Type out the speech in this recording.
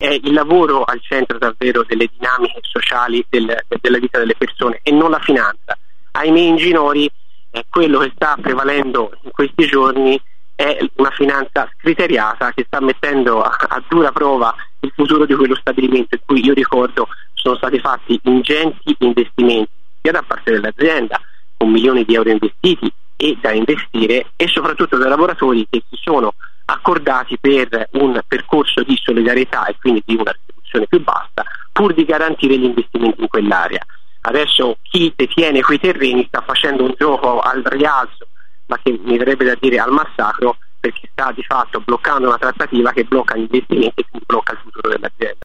è il lavoro al centro davvero delle dinamiche sociali della vita delle persone e non la finanza. Ahimè, in Ginori quello che sta prevalendo in questi giorni è una finanza scriteriata che sta mettendo a dura prova il futuro di quello stabilimento, in cui io ricordo sono stati fatti ingenti investimenti sia da parte dell'azienda, con milioni di euro investiti e da investire, e soprattutto dai lavoratori che si sono accordati per un percorso di solidarietà e quindi di una retribuzione più bassa, pur di garantire gli investimenti in quell'area. Adesso chi detiene quei terreni sta facendo un gioco al rialzo, ma che mi verrebbe da dire al massacro, perché sta di fatto bloccando una trattativa che blocca gli investimenti e quindi blocca il futuro dell'azienda.